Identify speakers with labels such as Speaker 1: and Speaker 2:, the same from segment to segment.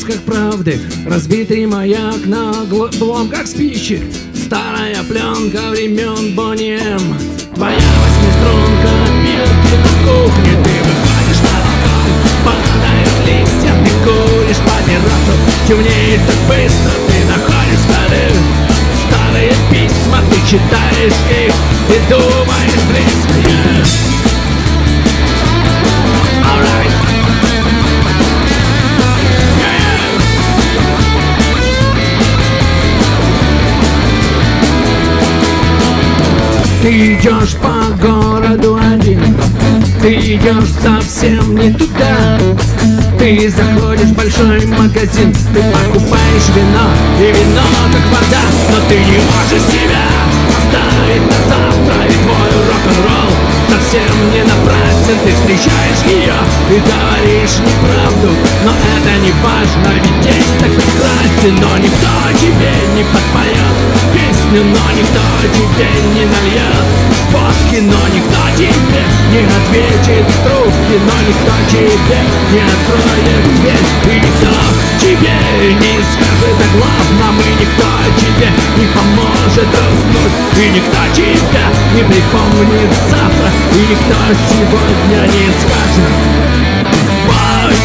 Speaker 1: поисках правды. Разбитый маяк на обломках спичек. Старая пленка времен Бонни М. Твоя восьмиструнка бьет на кухне. Ты выходишь на балкон, падают листья. Ты куришь папиросу, темнеет так быстро. Ты находишь старые письма. Ты читаешь их и думаешь близко. Ты идешь по городу один, ты идешь совсем не туда. Ты заходишь в большой магазин, ты покупаешь вино, и вино как вода. Но ты не можешь себя оставить на завтра, и твой рок-н-ролл совсем не напрасен. Ты встречаешь ее, ты говоришь неправду, но это не важно, ведь день так прекрасен. Но никто тебе не подпоет песню, но никто тебе не нальет водки, но никто тебе не ответит в трубке, но никто тебе не откроет дверь, и никто тебе не скажет о главном, и никто тебе не поможет уснуть, и никто тебя не припомнит завтра, и никто сегодня не скажет «Бой!».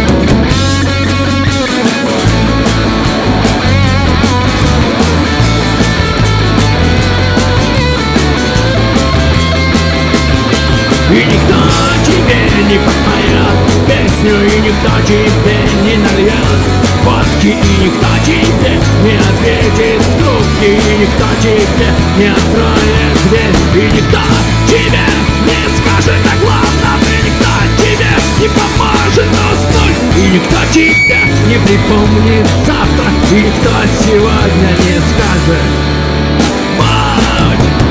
Speaker 1: И никто тебе не подпоет песню, и никто тебе не нальет водки, и никто тебе не ответит в трубке, и никто тебе не откроет дверь, и никто тебе не скажет о главном, и никто тебе не поможет уснуть, и никто тебя не припомнит завтра, и никто сегодня не скажет «Будь!».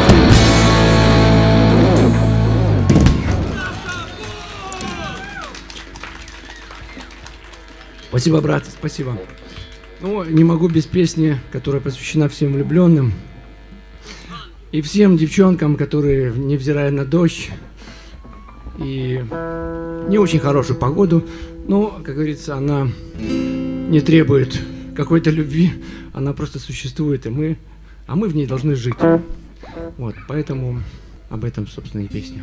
Speaker 1: Спасибо, брат, спасибо. Ну, не могу без песни, которая посвящена всем влюбленным и всем девчонкам, которые, невзирая на дождь и не очень хорошую погоду, но, как говорится, она не требует какой-то любви, она просто существует, и мы в ней должны жить. Вот, поэтому об этом, собственно, и песня.